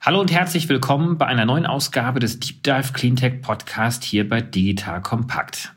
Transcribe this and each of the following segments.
Hallo und herzlich willkommen bei einer neuen Ausgabe des Deep Dive Cleantech Podcast hier bei Digital Compact.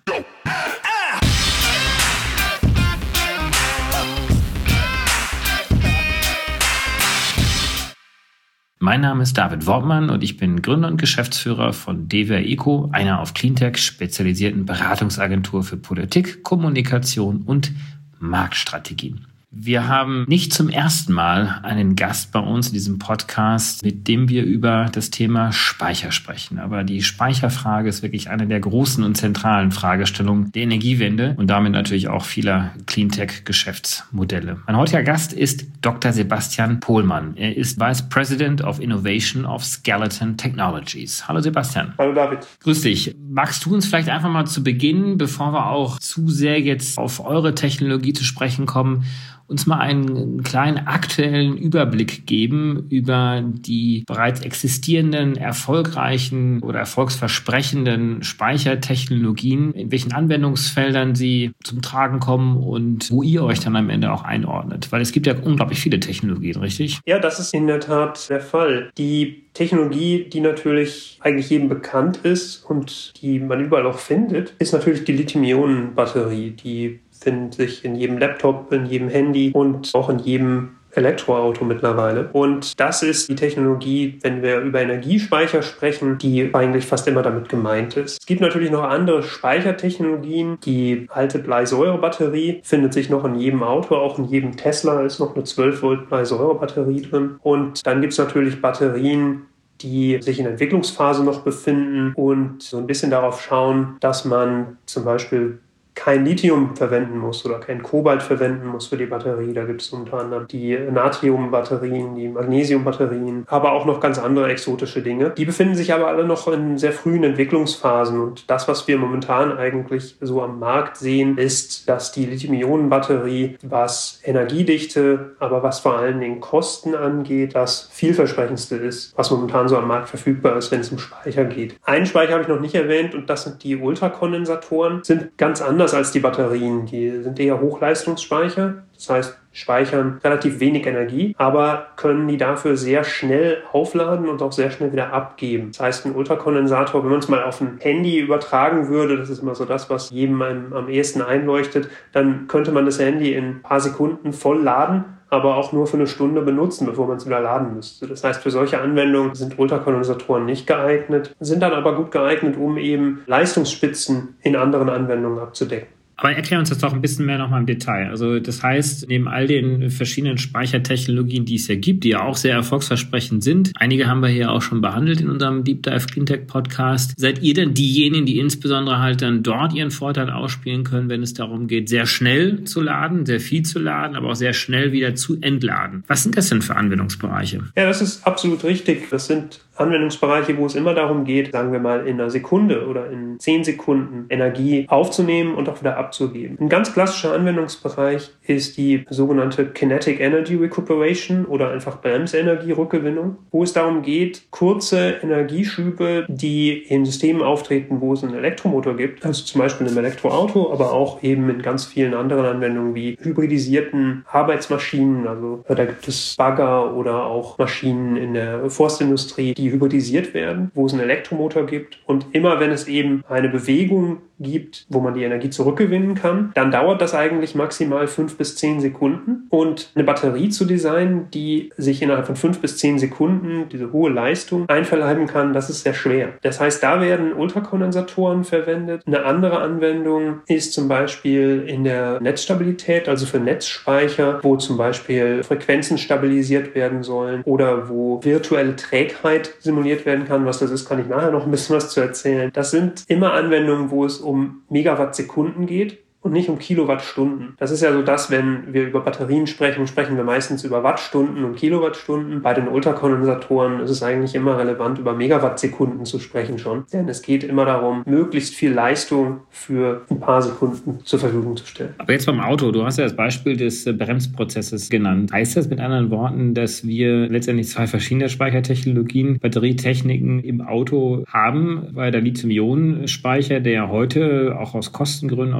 Mein Name ist David Wortmann und ich bin Gründer und Geschäftsführer von DEWA Eco, einer auf Cleantech spezialisierten Beratungsagentur für Politik, Kommunikation und Marktstrategien. Wir haben nicht zum ersten Mal einen Gast bei uns in diesem Podcast, mit dem wir über das Thema Speicher sprechen. Aber die Speicherfrage ist wirklich eine der großen und zentralen Fragestellungen der Energiewende und damit natürlich auch vieler Cleantech-Geschäftsmodelle. Mein heutiger Gast ist Dr. Sebastian Pohlmann. Er ist Vice President of Innovation of Skeleton Technologies. Hallo Sebastian. Hallo David. Grüß dich. Magst du uns vielleicht einfach mal zu Beginn, bevor wir auch zu sehr jetzt auf eure Technologie zu sprechen kommen, uns mal einen kleinen aktuellen Überblick geben über die bereits existierenden, erfolgreichen oder erfolgsversprechenden Speichertechnologien, in welchen Anwendungsfeldern sie zum Tragen kommen und wo ihr euch dann am Ende auch einordnet. Weil es gibt ja unglaublich viele Technologien, richtig? Ja, das ist in der Tat der Fall. Die Technologie, die natürlich eigentlich jedem bekannt ist und die man überall auch findet, ist natürlich die Lithium-Ionen-Batterie. Die findet sich in jedem Laptop, in jedem Handy und auch in jedem Elektroauto mittlerweile. Und das ist die Technologie, wenn wir über Energiespeicher sprechen, die eigentlich fast immer damit gemeint ist. Es gibt natürlich noch andere Speichertechnologien. Die alte Bleisäurebatterie findet sich noch in jedem Auto, auch in jedem Tesla ist noch eine 12-Volt Bleisäurebatterie drin. Und dann gibt es natürlich Batterien, die sich in der Entwicklungsphase noch befinden und so ein bisschen darauf schauen, dass man zum Beispiel kein Lithium verwenden muss oder kein Kobalt verwenden muss für die Batterie. Da gibt es unter anderem die Natriumbatterien, die Magnesiumbatterien, aber auch noch ganz andere exotische Dinge. Die befinden sich aber alle noch in sehr frühen Entwicklungsphasen. Und das, was wir momentan eigentlich so am Markt sehen, ist, dass die Lithium-Ionen-Batterie, was Energiedichte, aber was vor allen Dingen Kosten angeht, das vielversprechendste ist, was momentan so am Markt verfügbar ist, wenn es um Speicher geht. Einen Speicher habe ich noch nicht erwähnt und das sind die Ultrakondensatoren. Sind ganz anders als die Batterien. Die sind eher Hochleistungsspeicher, das heißt, speichern relativ wenig Energie, aber können die dafür sehr schnell aufladen und auch sehr schnell wieder abgeben. Das heißt, ein Ultrakondensator, wenn man es mal auf ein Handy übertragen würde, das ist immer so das, was jedem am ehesten einleuchtet, dann könnte man das Handy in ein paar Sekunden voll laden, aber auch nur für eine Stunde benutzen, bevor man es wieder laden müsste. Das heißt, für solche Anwendungen sind Ultrakondensatoren nicht geeignet, sind dann aber gut geeignet, um eben Leistungsspitzen in anderen Anwendungen abzudecken. Aber erklär uns das doch ein bisschen mehr nochmal im Detail. Also das heißt, neben all den verschiedenen Speichertechnologien, die es ja gibt, die ja auch sehr erfolgsversprechend sind, einige haben wir hier auch schon behandelt in unserem Deep Dive Cleantech Podcast, seid ihr denn diejenigen, die insbesondere halt dann dort ihren Vorteil ausspielen können, wenn es darum geht, sehr schnell zu laden, sehr viel zu laden, aber auch sehr schnell wieder zu entladen? Was sind das denn für Anwendungsbereiche? Ja, das ist absolut richtig. Das sind Anwendungsbereiche, wo es immer darum geht, sagen wir mal in einer Sekunde oder in 10 Sekunden Energie aufzunehmen und auch wieder abzugeben. Ein ganz klassischer Anwendungsbereich ist die sogenannte Kinetic Energy Recuperation oder einfach Bremsenergierückgewinnung, wo es darum geht, kurze Energieschübe, die in Systemen auftreten, wo es einen Elektromotor gibt, also zum Beispiel im Elektroauto, aber auch eben in ganz vielen anderen Anwendungen wie hybridisierten Arbeitsmaschinen, also da gibt es Bagger oder auch Maschinen in der Forstindustrie, die hybridisiert werden, wo es einen Elektromotor gibt und immer wenn es eben eine Bewegung gibt, wo man die Energie zurückgewinnen kann, dann dauert das eigentlich maximal 5 bis 10 Sekunden und eine Batterie zu designen, die sich innerhalb von 5 bis 10 Sekunden diese hohe Leistung einverleiben kann, das ist sehr schwer. Das heißt, da werden Ultrakondensatoren verwendet. Eine andere Anwendung ist zum Beispiel in der Netzstabilität, also für Netzspeicher, wo zum Beispiel Frequenzen stabilisiert werden sollen oder wo virtuelle Trägheit simuliert werden kann. Was das ist, kann ich nachher noch ein bisschen was zu erzählen. Das sind immer Anwendungen, wo es um Megawattsekunden geht und nicht um Kilowattstunden. Das ist ja so das, wenn wir über Batterien sprechen, sprechen wir meistens über Wattstunden und Kilowattstunden. Bei den Ultrakondensatoren ist es eigentlich immer relevant, über Megawattsekunden zu sprechen schon. Denn es geht immer darum, möglichst viel Leistung für ein paar Sekunden zur Verfügung zu stellen. Aber jetzt beim Auto, du hast ja das Beispiel des Bremsprozesses genannt. Heißt das mit anderen Worten, dass wir letztendlich zwei verschiedene Speichertechnologien, Batterietechniken im Auto haben? Weil der Lithium-Ionen-Speicher, der heute auch aus Kostengründen, aus Leistungsgründen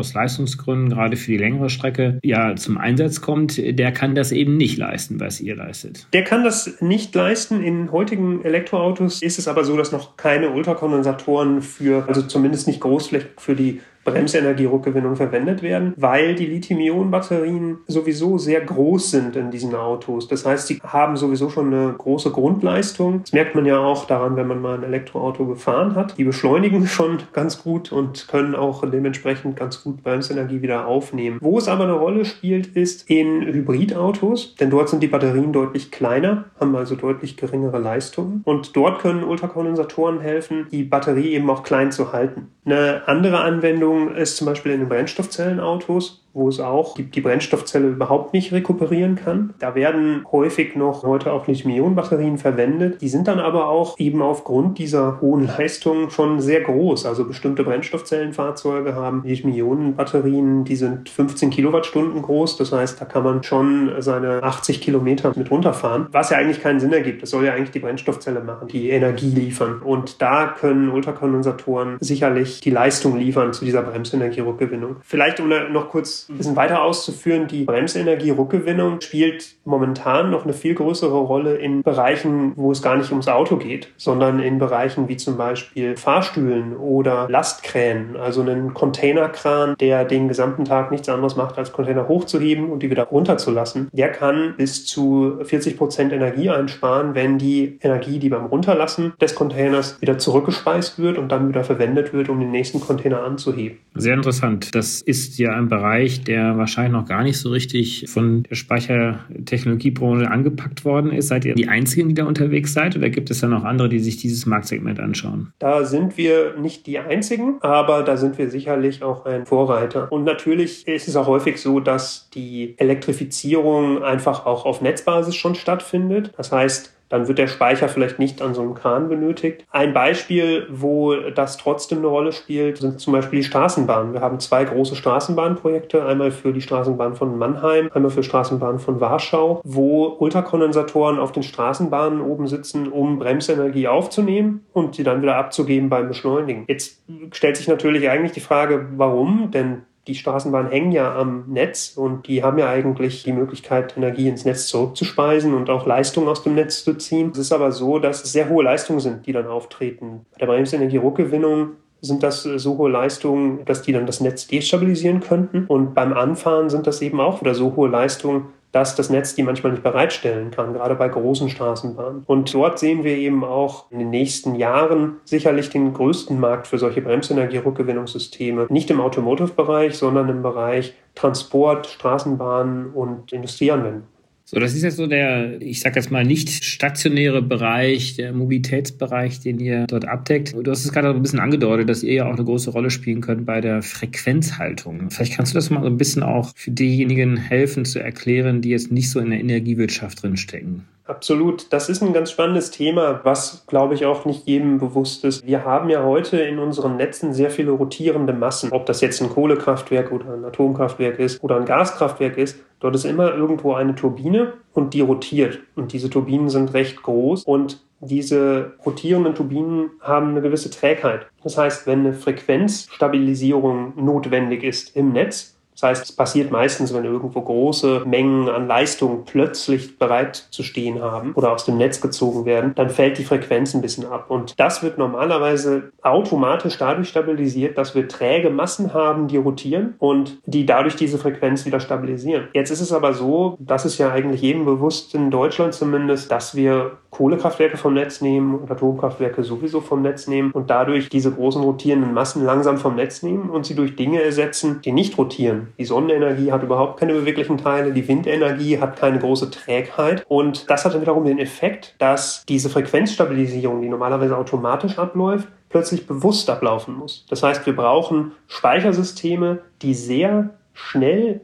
Versicherungsgründen, gerade für die längere Strecke, ja zum Einsatz kommt, der kann das eben nicht leisten, was ihr leistet. Der kann das nicht leisten. In heutigen Elektroautos ist es aber so, dass noch keine Ultrakondensatoren also zumindest nicht großflächig für die Bremsenergierückgewinnung verwendet werden, weil die Lithium-Ionen-Batterien sowieso sehr groß sind in diesen Autos. Das heißt, sie haben sowieso schon eine große Grundleistung. Das merkt man ja auch daran, wenn man mal ein Elektroauto gefahren hat. Die beschleunigen schon ganz gut und können auch dementsprechend ganz gut Bremsenergie wieder aufnehmen. Wo es aber eine Rolle spielt, ist in Hybridautos, denn dort sind die Batterien deutlich kleiner, haben also deutlich geringere Leistungen. Und dort können Ultrakondensatoren helfen, die Batterie eben auch klein zu halten. Eine andere Anwendung ist zum Beispiel in den Brennstoffzellenautos, wo es auch die Brennstoffzelle überhaupt nicht rekuperieren kann. Da werden häufig noch heute auch Lithium-Ionen-Batterien verwendet. Die sind dann aber auch eben aufgrund dieser hohen Leistung schon sehr groß. Also bestimmte Brennstoffzellenfahrzeuge haben Lithium-Ionen-Batterien, die sind 15 Kilowattstunden groß. Das heißt, da kann man schon seine 80 Kilometer mit runterfahren, was ja eigentlich keinen Sinn ergibt. Das soll ja eigentlich die Brennstoffzelle machen, die Energie liefern. Und da können Ultrakondensatoren sicherlich die Leistung liefern zu dieser Bremsenergierückgewinnung. Vielleicht um noch kurz ein bisschen weiter auszuführen, die Bremsenergie-Rückgewinnung spielt momentan noch eine viel größere Rolle in Bereichen, wo es gar nicht ums Auto geht, sondern in Bereichen wie zum Beispiel Fahrstühlen oder Lastkränen, also einen Containerkran, der den gesamten Tag nichts anderes macht, als Container hochzuheben und die wieder runterzulassen. Der kann bis zu 40% Energie einsparen, wenn die Energie, die beim Runterlassen des Containers wieder zurückgespeist wird und dann wieder verwendet wird, um den nächsten Container anzuheben. Sehr interessant. Das ist ja ein Bereich, der wahrscheinlich noch gar nicht so richtig von der Speichertechnologiebranche angepackt worden ist. Seid ihr die Einzigen, die da unterwegs seid, oder gibt es da noch andere, die sich dieses Marktsegment anschauen? Da sind wir nicht die Einzigen, aber da sind wir sicherlich auch ein Vorreiter. Und natürlich ist es auch häufig so, dass die Elektrifizierung einfach auch auf Netzbasis schon stattfindet. Das heißt, dann wird der Speicher vielleicht nicht an so einem Kran benötigt. Ein Beispiel, wo das trotzdem eine Rolle spielt, sind zum Beispiel die Straßenbahnen. Wir haben 2 große Straßenbahnprojekte, einmal für die Straßenbahn von Mannheim, einmal für die Straßenbahn von Warschau, wo Ultrakondensatoren auf den Straßenbahnen oben sitzen, um Bremsenergie aufzunehmen und sie dann wieder abzugeben beim Beschleunigen. Jetzt stellt sich natürlich eigentlich die Frage, warum? Denn die Straßenbahnen hängen ja am Netz und die haben ja eigentlich die Möglichkeit, Energie ins Netz zurückzuspeisen und auch Leistung aus dem Netz zu ziehen. Es ist aber so, dass es sehr hohe Leistungen sind, die dann auftreten. Bei der Bremsenergie-Rückgewinnung sind das so hohe Leistungen, dass die dann das Netz destabilisieren könnten. Und beim Anfahren sind das eben auch wieder so hohe Leistungen, dass das Netz die manchmal nicht bereitstellen kann, gerade bei großen Straßenbahnen. Und dort sehen wir eben auch in den nächsten Jahren sicherlich den größten Markt für solche Bremsenergie-Rückgewinnungssysteme. Nicht im Automotive-Bereich, sondern im Bereich Transport, Straßenbahnen und Industrieanwendungen. So, das ist jetzt so der, ich sag jetzt mal, nicht stationäre Bereich, der Mobilitätsbereich, den ihr dort abdeckt. Du hast es gerade ein bisschen angedeutet, dass ihr ja auch eine große Rolle spielen könnt bei der Frequenzhaltung. Vielleicht kannst du das mal so ein bisschen auch für diejenigen helfen zu erklären, die jetzt nicht so in der Energiewirtschaft drinstecken. Absolut. Das ist ein ganz spannendes Thema, was, glaube ich, auch nicht jedem bewusst ist. Wir haben ja heute in unseren Netzen sehr viele rotierende Massen. Ob das jetzt ein Kohlekraftwerk oder ein Atomkraftwerk ist oder ein Gaskraftwerk ist, dort ist immer irgendwo eine Turbine und die rotiert. Und diese Turbinen sind recht groß und diese rotierenden Turbinen haben eine gewisse Trägheit. Das heißt, wenn eine Frequenzstabilisierung notwendig ist im Netz, das heißt, es passiert meistens, wenn irgendwo große Mengen an Leistung plötzlich bereit zu stehen haben oder aus dem Netz gezogen werden, dann fällt die Frequenz ein bisschen ab. Und das wird normalerweise automatisch dadurch stabilisiert, dass wir träge Massen haben, die rotieren und die dadurch diese Frequenz wieder stabilisieren. Jetzt ist es aber so, das ist ja eigentlich jedem bewusst, in Deutschland zumindest, dass wir Kohlekraftwerke vom Netz nehmen und Atomkraftwerke sowieso vom Netz nehmen und dadurch diese großen rotierenden Massen langsam vom Netz nehmen und sie durch Dinge ersetzen, die nicht rotieren. Die Sonnenenergie hat überhaupt keine beweglichen Teile, die Windenergie hat keine große Trägheit und das hat dann wiederum den Effekt, dass diese Frequenzstabilisierung, die normalerweise automatisch abläuft, plötzlich bewusst ablaufen muss. Das heißt, wir brauchen Speichersysteme, die sehr schnell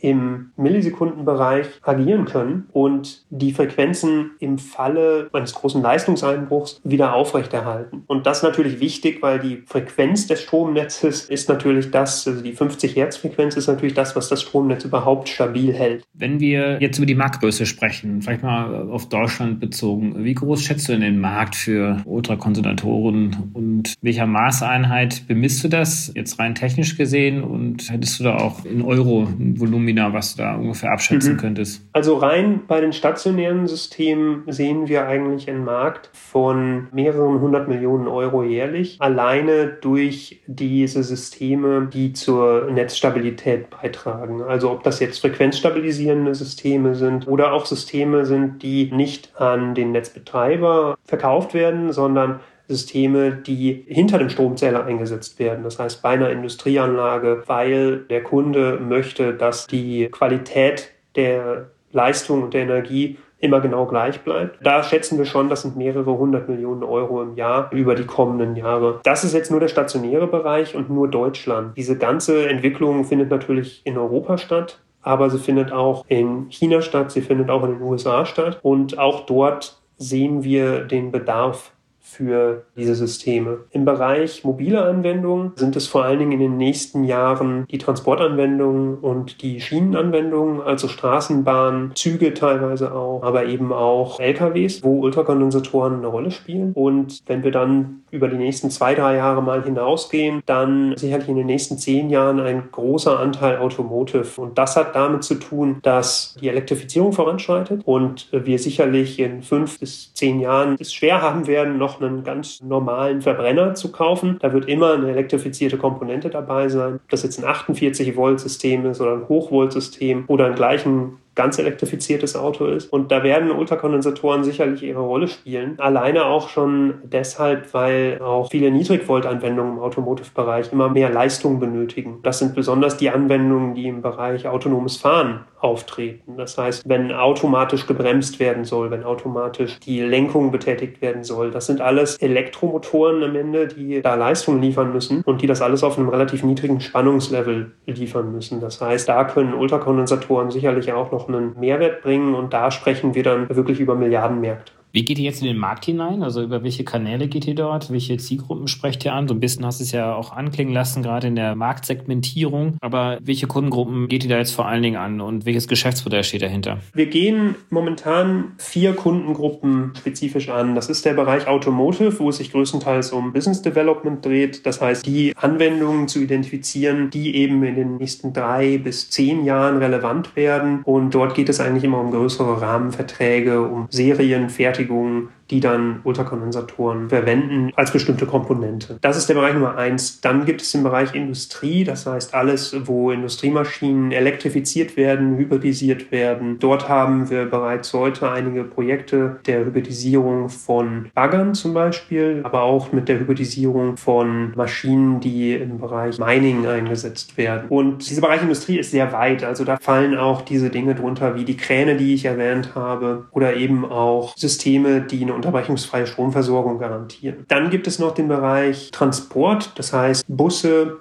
im Millisekundenbereich agieren können und die Frequenzen im Falle eines großen Leistungseinbruchs wieder aufrechterhalten. Und das ist natürlich wichtig, weil die Frequenz des Stromnetzes ist natürlich das, also die 50 Hertz Frequenz ist natürlich das, was das Stromnetz überhaupt stabil hält. Wenn wir jetzt über die Marktgröße sprechen, vielleicht mal auf Deutschland bezogen, wie groß schätzt du denn den Markt für Ultrakondensatoren und welcher Maßeinheit bemisst du das jetzt rein technisch gesehen und hättest du da auch in Euro ein Volumina, was du da ungefähr abschätzen könntest? Also rein bei den stationären Systemen sehen wir eigentlich einen Markt von mehreren 100 Millionen Euro jährlich, alleine durch diese Systeme, die zur Netzstabilität beitragen. Also ob das jetzt frequenzstabilisierende Systeme sind oder auch Systeme sind, die nicht an den Netzbetreiber verkauft werden, sondern Systeme, die hinter dem Stromzähler eingesetzt werden. Das heißt bei einer Industrieanlage, weil der Kunde möchte, dass die Qualität der Leistung und der Energie immer genau gleich bleibt. Da schätzen wir schon, das sind mehrere 100 Millionen Euro im Jahr über die kommenden Jahre. Das ist jetzt nur der stationäre Bereich und nur Deutschland. Diese ganze Entwicklung findet natürlich in Europa statt, aber sie findet auch in China statt, sie findet auch in den USA statt und auch dort sehen wir den Bedarf für diese Systeme. Im Bereich mobile Anwendungen sind es vor allen Dingen in den nächsten Jahren die Transportanwendungen und die Schienenanwendungen, also Straßenbahnen, Züge teilweise auch, aber eben auch LKWs, wo Ultrakondensatoren eine Rolle spielen. Und wenn wir dann über die nächsten 2-3 Jahre mal hinausgehen, dann sicherlich in den nächsten 10 Jahren ein großer Anteil Automotive. Und das hat damit zu tun, dass die Elektrifizierung voranschreitet und wir sicherlich in 5 bis 10 Jahren es schwer haben werden, noch einen ganz normalen Verbrenner zu kaufen. Da wird immer eine elektrifizierte Komponente dabei sein. Ob das jetzt ein 48-Volt-System ist oder ein Hochvoltsystem oder ein gleichen ganz elektrifiziertes Auto ist. Und da werden Ultrakondensatoren sicherlich ihre Rolle spielen. Alleine auch schon deshalb, weil auch viele Niedrigvolt-Anwendungen im Automotive-Bereich immer mehr Leistung benötigen. Das sind besonders die Anwendungen, die im Bereich autonomes Fahren auftreten. Das heißt, wenn automatisch gebremst werden soll, wenn automatisch die Lenkung betätigt werden soll. Das sind alles Elektromotoren am Ende, die da Leistung liefern müssen und die das alles auf einem relativ niedrigen Spannungslevel liefern müssen. Das heißt, da können Ultrakondensatoren sicherlich auch noch einen Mehrwert bringen und da sprechen wir dann wirklich über Milliardenmärkte. Wie geht ihr jetzt in den Markt hinein? Also über welche Kanäle geht ihr dort? Welche Zielgruppen sprecht ihr an? So ein bisschen hast du es ja auch anklingen lassen, gerade in der Marktsegmentierung. Aber welche Kundengruppen geht ihr da jetzt vor allen Dingen an und welches Geschäftsmodell steht dahinter? Wir gehen momentan 4 Kundengruppen spezifisch an. Das ist der Bereich Automotive, wo es sich größtenteils um Business Development dreht. Das heißt, die Anwendungen zu identifizieren, die eben in den nächsten 3 bis 10 Jahren relevant werden. Und dort geht es eigentlich immer um größere Rahmenverträge, um Serienfertigung, die dann Ultrakondensatoren verwenden als bestimmte Komponente. Das ist der Bereich Nummer 1. Dann gibt es den Bereich Industrie, das heißt alles, wo Industriemaschinen elektrifiziert werden, hybridisiert werden. Dort haben wir bereits heute einige Projekte der Hybridisierung von Baggern zum Beispiel, aber auch mit der Hybridisierung von Maschinen, die im Bereich Mining eingesetzt werden. Und dieser Bereich Industrie ist sehr weit, also da fallen auch diese Dinge drunter wie die Kräne, die ich erwähnt habe, oder eben auch Systeme, die eine unterbrechungsfreie Stromversorgung garantieren. Dann gibt es noch den Bereich Transport, das heißt Busse,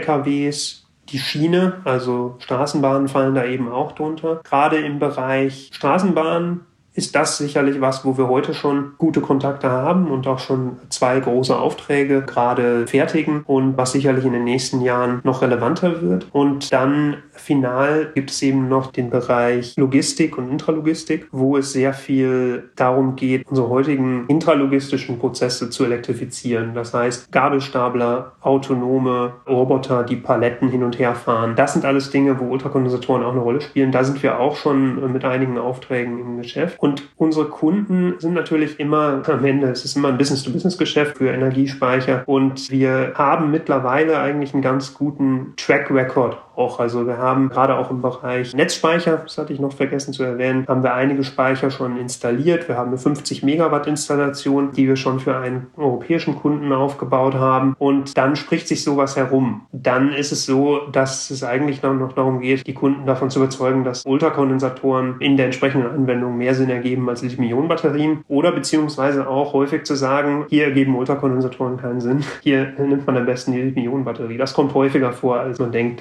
LKWs, die Schiene, also Straßenbahnen fallen da eben auch drunter. Gerade im Bereich Straßenbahnen ist das sicherlich was, wo wir heute schon gute Kontakte haben und auch schon 2 große Aufträge gerade fertigen und was sicherlich in den nächsten Jahren noch relevanter wird. Und dann final gibt es eben noch den Bereich Logistik und Intralogistik, wo es sehr viel darum geht, unsere heutigen intralogistischen Prozesse zu elektrifizieren. Das heißt, Gabelstapler, autonome Roboter, die Paletten hin und her fahren. Das sind alles Dinge, wo Ultrakondensatoren auch eine Rolle spielen. Da sind wir auch schon mit einigen Aufträgen im Geschäft. Und unsere Kunden sind natürlich immer am Ende, es ist immer ein Business-to-Business-Geschäft für Energiespeicher und wir haben mittlerweile eigentlich einen ganz guten Track-Record auch. Also wir haben gerade auch im Bereich Netzspeicher, das hatte ich noch vergessen zu erwähnen, haben wir einige Speicher schon installiert. Wir haben eine 50 Megawatt Installation, die wir schon für einen europäischen Kunden aufgebaut haben und dann spricht sich sowas herum. Dann ist es so, dass es eigentlich noch darum geht, die Kunden davon zu überzeugen, dass Ultrakondensatoren in der entsprechenden Anwendung mehr Sinn ergeben als Lithium-Ionen-Batterien oder beziehungsweise auch häufig zu sagen, hier ergeben Ultrakondensatoren keinen Sinn, hier nimmt man am besten die Lithium-Ionen-Batterie. Das kommt häufiger vor, als man denkt, denn da sind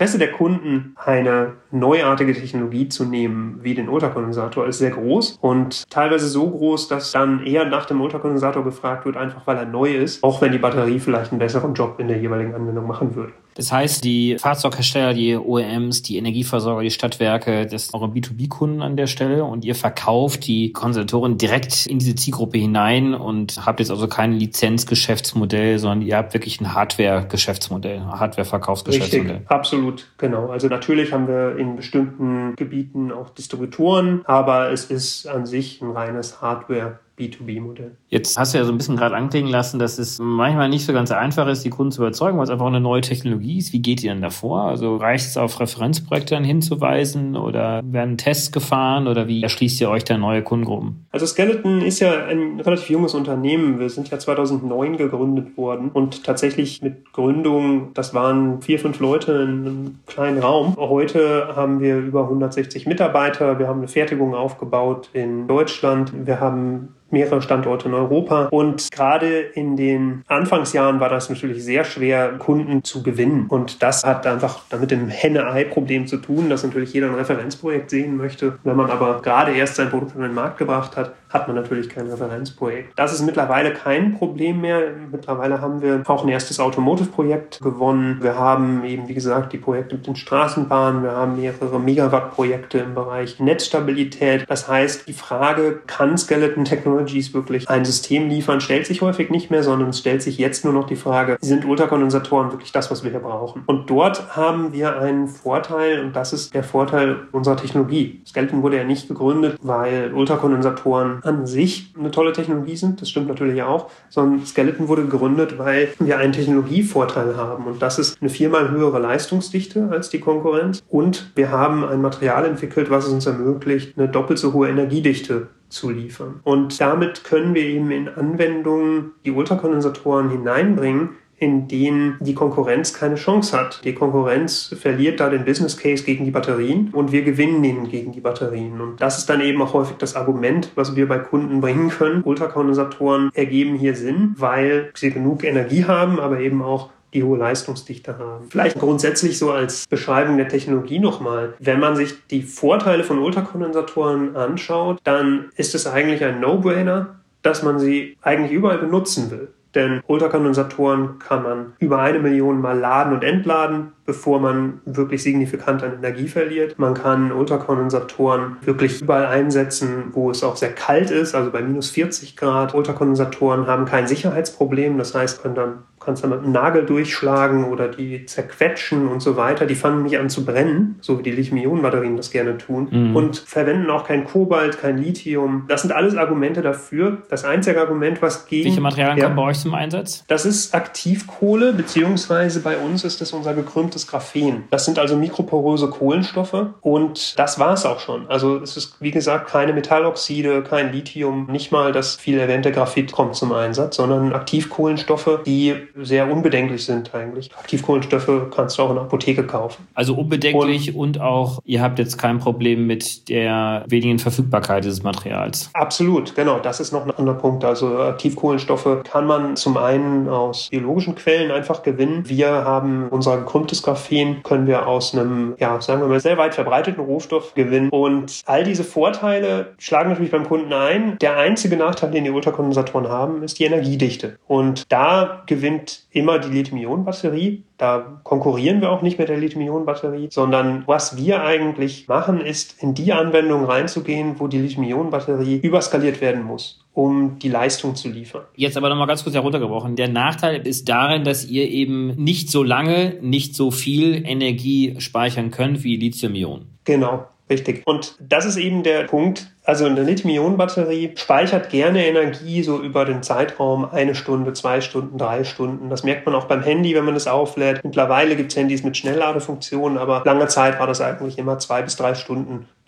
Interesse der Kunden, eine neuartige Technologie zu nehmen, wie den Ultrakondensator, ist sehr groß und teilweise so groß, dass dann eher nach dem Ultrakondensator gefragt wird, einfach weil er neu ist, auch wenn die Batterie vielleicht einen besseren Job in der jeweiligen Anwendung machen würde. Das heißt, die Fahrzeughersteller, die OEMs, die Energieversorger, die Stadtwerke, das sind eure B2B-Kunden an der Stelle und ihr verkauft die Kondensatoren direkt in diese Zielgruppe hinein und habt jetzt also kein Lizenzgeschäftsmodell, sondern ihr habt wirklich ein Hardware-Geschäftsmodell, ein Hardware-Verkaufsgeschäftsmodell. Richtig, absolut, genau. Also natürlich haben wir in bestimmten Gebieten auch Distributoren, aber es ist an sich ein reines Hardware B2B-Modell. Jetzt hast du ja so ein bisschen gerade anklingen lassen, dass es manchmal nicht so ganz einfach ist, die Kunden zu überzeugen, weil es einfach eine neue Technologie ist. Wie geht ihr denn davor? Also reicht es auf Referenzprojekte dann hinzuweisen oder werden Tests gefahren oder wie erschließt ihr euch da neue Kundengruppen? Also Skeleton ist ja ein relativ junges Unternehmen. Wir sind ja 2009 gegründet worden und tatsächlich mit Gründung, das waren 4-5 Leute in einem kleinen Raum. Heute haben wir über 160 Mitarbeiter. Wir haben eine Fertigung aufgebaut in Deutschland. Wir haben mehrere Standorte in Europa. Und gerade in den Anfangsjahren war das natürlich sehr schwer, Kunden zu gewinnen. Und das hat einfach damit dem Henne-Ei-Problem zu tun, dass natürlich jeder ein Referenzprojekt sehen möchte. Wenn man aber gerade erst sein Produkt an den Markt gebracht hat, hat man natürlich kein Referenzprojekt. Das ist mittlerweile kein Problem mehr. Mittlerweile haben wir auch ein erstes Automotive-Projekt gewonnen. Wir haben eben, wie gesagt, die Projekte mit den Straßenbahnen. Wir haben mehrere Megawatt-Projekte im Bereich Netzstabilität. Das heißt, die Frage, kann Skeleton Technologies wirklich ein System liefern, stellt sich häufig nicht mehr, sondern es stellt sich jetzt nur noch die Frage, sind Ultrakondensatoren wirklich das, was wir hier brauchen? Und dort haben wir einen Vorteil und das ist der Vorteil unserer Technologie. Skeleton wurde ja nicht gegründet, weil Ultrakondensatoren an sich eine tolle Technologie sind, das stimmt natürlich auch, sondern Skeleton wurde gegründet, weil wir einen Technologievorteil haben und das ist eine 4-mal höhere Leistungsdichte als die Konkurrenz und wir haben ein Material entwickelt, was es uns ermöglicht, eine doppelt so hohe Energiedichte zu liefern. Und damit können wir eben in Anwendungen die Ultrakondensatoren hineinbringen, in denen die Konkurrenz keine Chance hat. Die Konkurrenz verliert da den Business Case gegen die Batterien und wir gewinnen ihn gegen die Batterien. Und das ist dann eben auch häufig das Argument, was wir bei Kunden bringen können. Ultrakondensatoren ergeben hier Sinn, weil sie genug Energie haben, aber eben auch die hohe Leistungsdichte haben. Vielleicht grundsätzlich so als Beschreibung der Technologie nochmal. Wenn man sich die Vorteile von Ultrakondensatoren anschaut, dann ist es eigentlich ein No-Brainer, dass man sie eigentlich überall benutzen will. Denn Ultrakondensatoren kann man über 1 Million Mal laden und entladen, bevor man wirklich signifikant an Energie verliert. Man kann Ultrakondensatoren wirklich überall einsetzen, wo es auch sehr kalt ist, also bei minus 40 Grad. Ultrakondensatoren haben kein Sicherheitsproblem, das heißt, kannst dann mit einem Nagel durchschlagen oder die zerquetschen und so weiter. Die fangen nicht an zu brennen, so wie die Lithium-Ionen-Batterien das gerne tun und verwenden auch kein Kobalt, kein Lithium. Das sind alles Argumente dafür. Das einzige Argument, was gegen... Welche Materialien kommen bei euch zum Einsatz? Das ist Aktivkohle, beziehungsweise bei uns ist das unser gekrümmtes Graphen. Das sind also mikroporöse Kohlenstoffe und das war es auch schon. Also es ist, wie gesagt, keine Metalloxide, kein Lithium, nicht mal das viel erwähnte Graphit kommt zum Einsatz, sondern Aktivkohlenstoffe, die sehr unbedenklich sind eigentlich. Aktivkohlenstoffe kannst du auch in der Apotheke kaufen. Also unbedenklich und auch, ihr habt jetzt kein Problem mit der wenigen Verfügbarkeit dieses Materials. Absolut, genau. Das ist noch ein anderer Punkt. Also Aktivkohlenstoffe kann man zum einen aus biologischen Quellen einfach gewinnen. Wir haben unser gekrümmtes Graphen, können wir aus einem, sagen wir mal, sehr weit verbreiteten Rohstoff gewinnen. Und all diese Vorteile schlagen natürlich beim Kunden ein. Der einzige Nachteil, den die Ultrakondensatoren haben, ist die Energiedichte. Und da gewinnt immer die Lithium-Ionen-Batterie. Da konkurrieren wir auch nicht mit der Lithium-Ionen-Batterie, sondern was wir eigentlich machen, ist in die Anwendungen reinzugehen, wo die Lithium-Ionen-Batterie überskaliert werden muss, um die Leistung zu liefern. Jetzt aber nochmal ganz kurz heruntergebrochen. Der Nachteil ist darin, dass ihr eben nicht so lange, nicht so viel Energie speichern könnt wie Lithium-Ionen. Genau. Richtig. Und das ist eben der Punkt. Also eine Lithium-Ionen-Batterie speichert gerne Energie so über den Zeitraum 1 Stunde, 2 Stunden, 3 Stunden. Das merkt man auch beim Handy, wenn man es auflädt. Mittlerweile gibt es Handys mit Schnellladefunktionen, aber lange Zeit war das eigentlich immer 2 bis 3 Stunden,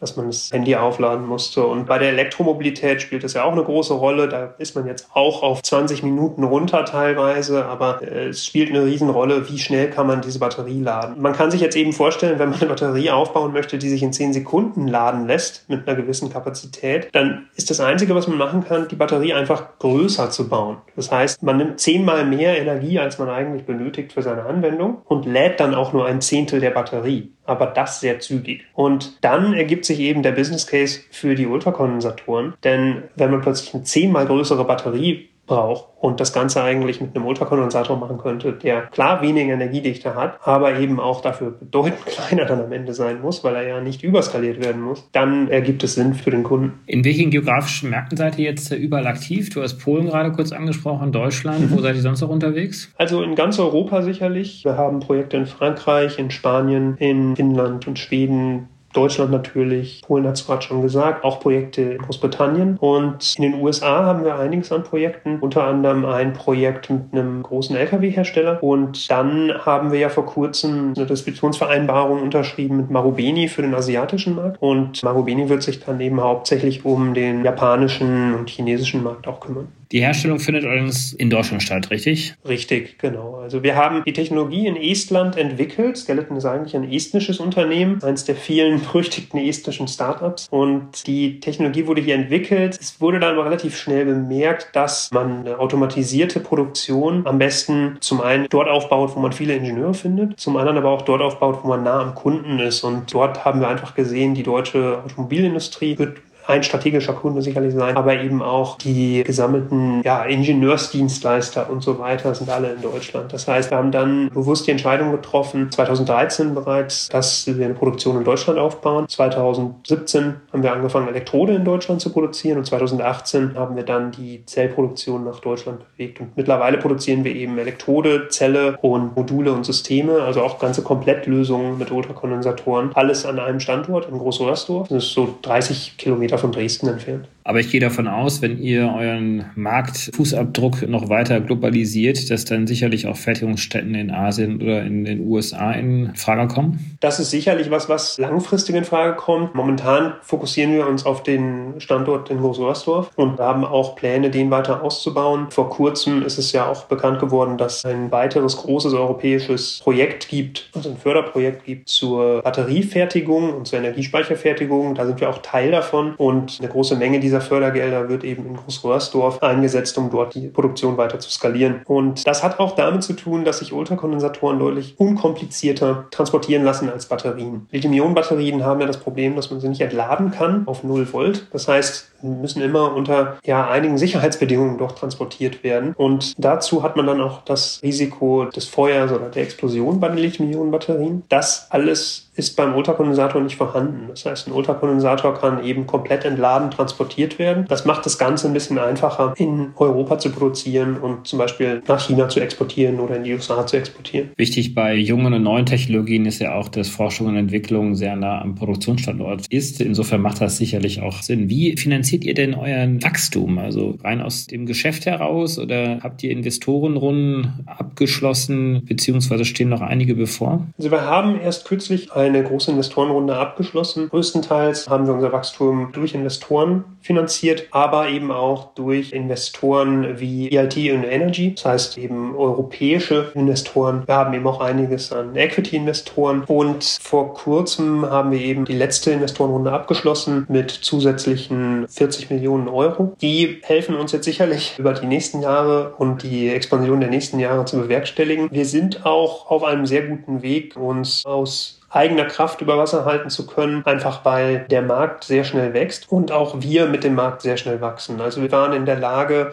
dass man das Handy aufladen musste. Und bei der Elektromobilität spielt das ja auch eine große Rolle. Da ist man jetzt auch auf 20 Minuten runter teilweise, aber es spielt eine Riesenrolle, wie schnell kann man diese Batterie laden. Man kann sich jetzt eben vorstellen, wenn man eine Batterie aufbauen möchte, die sich in 10 Sekunden laden lässt mit einer gewissen Kapazität, dann ist das Einzige, was man machen kann, die Batterie einfach größer zu bauen. Das heißt, man nimmt 10-mal mehr Energie, als man eigentlich benötigt für seine Anwendung und lädt dann auch nur ein Zehntel der Batterie. Aber das sehr zügig. Und dann ergibt sich eben der Business Case für die Ultrakondensatoren. Denn wenn man plötzlich eine 10-mal größere Batterie braucht und das Ganze eigentlich mit einem Ultrakondensator machen könnte, der klar weniger Energiedichte hat, aber eben auch dafür bedeutend kleiner dann am Ende sein muss, weil er ja nicht überskaliert werden muss, dann ergibt es Sinn für den Kunden. In welchen geografischen Märkten seid ihr jetzt überall aktiv? Du hast Polen gerade kurz angesprochen, Deutschland. Wo seid ihr sonst noch unterwegs? Also in ganz Europa sicherlich. Wir haben Projekte in Frankreich, in Spanien, in Finnland und Schweden, Deutschland natürlich, Polen hat es gerade schon gesagt, auch Projekte in Großbritannien. Und in den USA haben wir einiges an Projekten, unter anderem ein Projekt mit einem großen Lkw-Hersteller. Und dann haben wir ja vor kurzem eine Distributionsvereinbarung unterschrieben mit Marubeni für den asiatischen Markt. Und Marubeni wird sich dann eben hauptsächlich um den japanischen und chinesischen Markt auch kümmern. Die Herstellung findet allerdings in Deutschland statt, richtig? Richtig, genau. Also wir haben die Technologie in Estland entwickelt. Skeleton ist eigentlich ein estnisches Unternehmen, eines der vielen berüchtigten estnischen Startups. Und die Technologie wurde hier entwickelt. Es wurde dann aber relativ schnell bemerkt, dass man eine automatisierte Produktion am besten zum einen dort aufbaut, wo man viele Ingenieure findet, zum anderen aber auch dort aufbaut, wo man nah am Kunden ist. Und dort haben wir einfach gesehen, die deutsche Automobilindustrie wird ein strategischer Kunde sicherlich sein, aber eben auch die gesammelten Ingenieursdienstleister und so weiter sind alle in Deutschland. Das heißt, wir haben dann bewusst die Entscheidung getroffen, 2013 bereits, dass wir eine Produktion in Deutschland aufbauen. 2017 haben wir angefangen, Elektrode in Deutschland zu produzieren und 2018 haben wir dann die Zellproduktion nach Deutschland bewegt. Und mittlerweile produzieren wir eben Elektrode, Zelle und Module und Systeme, also auch ganze Komplettlösungen mit Ultrakondensatoren. Alles an einem Standort in Großröhrsdorf. Das ist so 30 Kilometer von Dresden entfernt. Aber ich gehe davon aus, wenn ihr euren Marktfußabdruck noch weiter globalisiert, dass dann sicherlich auch Fertigungsstätten in Asien oder in den USA in Frage kommen? Das ist sicherlich was langfristig in Frage kommt. Momentan fokussieren wir uns auf den Standort in Großröhrsdorf und haben auch Pläne, den weiter auszubauen. Vor kurzem ist es ja auch bekannt geworden, dass es ein weiteres großes europäisches Projekt gibt, also ein Förderprojekt gibt zur Batteriefertigung und zur Energiespeicherfertigung. Da sind wir auch Teil davon und eine große Menge dieser Fördergelder wird eben in Großröhrsdorf eingesetzt, um dort die Produktion weiter zu skalieren. Und das hat auch damit zu tun, dass sich Ultrakondensatoren deutlich unkomplizierter transportieren lassen als Batterien. Lithium-Ionen-Batterien haben ja das Problem, dass man sie nicht entladen kann auf 0 Volt. Das heißt, müssen immer unter einigen Sicherheitsbedingungen doch transportiert werden. Und dazu hat man dann auch das Risiko des Feuers oder der Explosion bei den Lithium-Ionen-Batterien. Das alles ist beim Ultrakondensator nicht vorhanden. Das heißt, ein Ultrakondensator kann eben komplett entladen transportiert werden. Das macht das Ganze ein bisschen einfacher, in Europa zu produzieren und zum Beispiel nach China zu exportieren oder in die USA zu exportieren. Wichtig bei jungen und neuen Technologien ist ja auch, dass Forschung und Entwicklung sehr nah am Produktionsstandort ist. Insofern macht das sicherlich auch Sinn. Wie finanziert ihr denn euren Wachstum? Also rein aus dem Geschäft heraus oder habt ihr Investorenrunden abgeschlossen, beziehungsweise stehen noch einige bevor? Also wir haben erst kürzlich eine große Investorenrunde abgeschlossen. Größtenteils haben wir unser Wachstum durch Investoren finanziert, aber eben auch durch Investoren wie EIT und Energy, das heißt eben europäische Investoren. Wir haben eben auch einiges an Equity-Investoren und vor kurzem haben wir eben die letzte Investorenrunde abgeschlossen mit zusätzlichen 40 Millionen Euro. Die helfen uns jetzt sicherlich über die nächsten Jahre und die Expansion der nächsten Jahre zu bewerkstelligen. Wir sind auch auf einem sehr guten Weg, uns aus eigener Kraft über Wasser halten zu können, einfach weil der Markt sehr schnell wächst und auch wir mit dem Markt sehr schnell wachsen. Also wir waren in der Lage,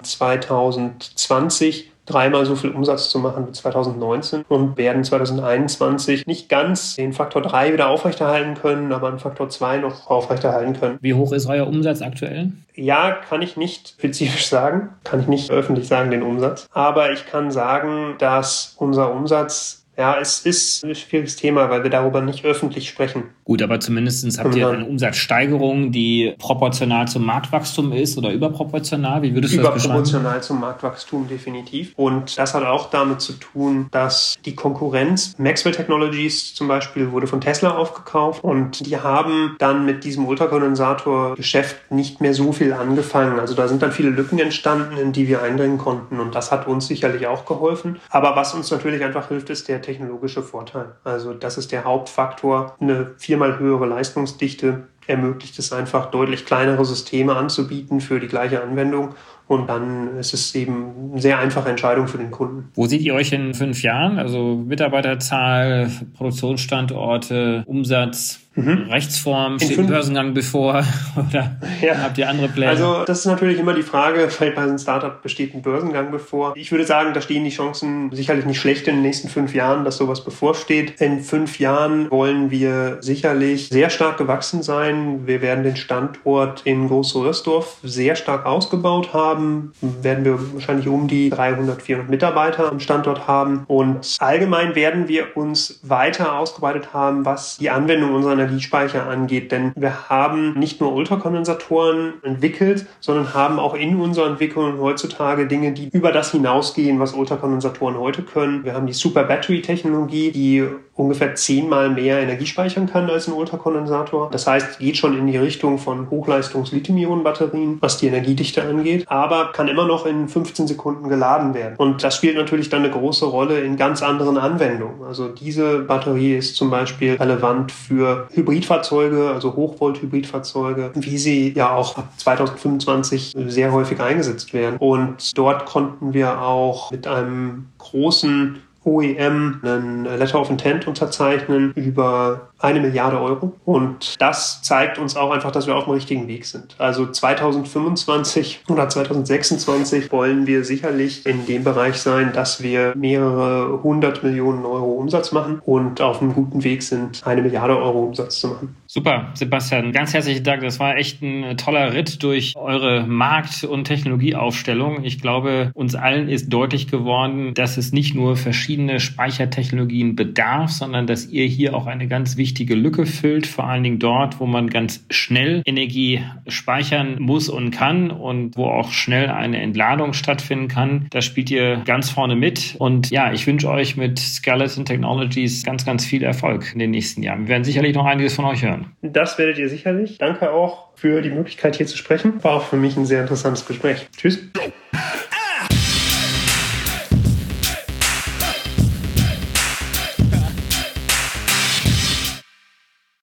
2020 dreimal so viel Umsatz zu machen wie 2019 und werden 2021 nicht ganz den Faktor 3 wieder aufrechterhalten können, aber einen Faktor 2 noch aufrechterhalten können. Wie hoch ist euer Umsatz aktuell? Ja, kann ich nicht spezifisch sagen, kann ich nicht öffentlich sagen, den Umsatz. Aber ich kann sagen, dass unser Umsatz Ja, es ist ein schwieriges Thema, weil wir darüber nicht öffentlich sprechen. Gut, aber zumindest habt ihr eine Umsatzsteigerung, die proportional zum Marktwachstum ist oder überproportional? Wie würdest du das beschreiben? Überproportional zum Marktwachstum, definitiv. Und das hat auch damit zu tun, dass die Konkurrenz, Maxwell Technologies zum Beispiel, wurde von Tesla aufgekauft und die haben dann mit diesem Ultrakondensatorgeschäft nicht mehr so viel angefangen. Also da sind dann viele Lücken entstanden, in die wir eindringen konnten und das hat uns sicherlich auch geholfen. Aber was uns natürlich einfach hilft, ist der technologische Vorteil. Also das ist der Hauptfaktor. Eine 4-mal höhere Leistungsdichte ermöglicht es einfach, deutlich kleinere Systeme anzubieten für die gleiche Anwendung. Und dann ist es eben eine sehr einfache Entscheidung für den Kunden. Wo seht ihr euch in 5 Jahren? Also Mitarbeiterzahl, Produktionsstandorte, Umsatz? Rechtsform, steht ein Börsengang bevor oder habt ihr andere Pläne? Also das ist natürlich immer die Frage, weil bei einem Startup besteht ein Börsengang bevor. Ich würde sagen, da stehen die Chancen sicherlich nicht schlecht in den nächsten 5 Jahren, dass sowas bevorsteht. In 5 Jahren wollen wir sicherlich sehr stark gewachsen sein. Wir werden den Standort in Groß-Röhrsdorf sehr stark ausgebaut haben. Werden wir wahrscheinlich um die 300, 400 Mitarbeiter am Standort haben. Und allgemein werden wir uns weiter ausgebreitet haben, was die Anwendung unserer Energiespeicher angeht, denn wir haben nicht nur Ultrakondensatoren entwickelt, sondern haben auch in unserer Entwicklung heutzutage Dinge, die über das hinausgehen, was Ultrakondensatoren heute können. Wir haben die Super Battery Technologie, die ungefähr 10-mal mehr Energie speichern kann als ein Ultrakondensator. Das heißt, geht schon in die Richtung von Hochleistungs-Lithium-Ionen-Batterien, was die Energiedichte angeht, aber kann immer noch in 15 Sekunden geladen werden. Und das spielt natürlich dann eine große Rolle in ganz anderen Anwendungen. Also diese Batterie ist zum Beispiel relevant für Hybridfahrzeuge, also Hochvolt-Hybridfahrzeuge, wie sie ja auch ab 2025 sehr häufig eingesetzt werden. Und dort konnten wir auch mit einem großen OEM einen Letter of Intent unterzeichnen über 1 Milliarde Euro. Und das zeigt uns auch einfach, dass wir auf dem richtigen Weg sind. Also 2025 oder 2026 wollen wir sicherlich in dem Bereich sein, dass wir mehrere 100 Millionen Euro Umsatz machen und auf einem guten Weg sind, 1 Milliarde Euro Umsatz zu machen. Super, Sebastian. Ganz herzlichen Dank. Das war echt ein toller Ritt durch eure Markt- und Technologieaufstellung. Ich glaube, uns allen ist deutlich geworden, dass es nicht nur verschiedene Speichertechnologien bedarf, sondern dass ihr hier auch eine ganz wichtige Lücke füllt, vor allen Dingen dort, wo man ganz schnell Energie speichern muss und kann und wo auch schnell eine Entladung stattfinden kann. Da spielt ihr ganz vorne mit. Und ja, ich wünsche euch mit Skeleton Technologies ganz, ganz viel Erfolg in den nächsten Jahren. Wir werden sicherlich noch einiges von euch hören. Das werdet ihr sicherlich. Danke auch für die Möglichkeit, hier zu sprechen. War auch für mich ein sehr interessantes Gespräch. Tschüss.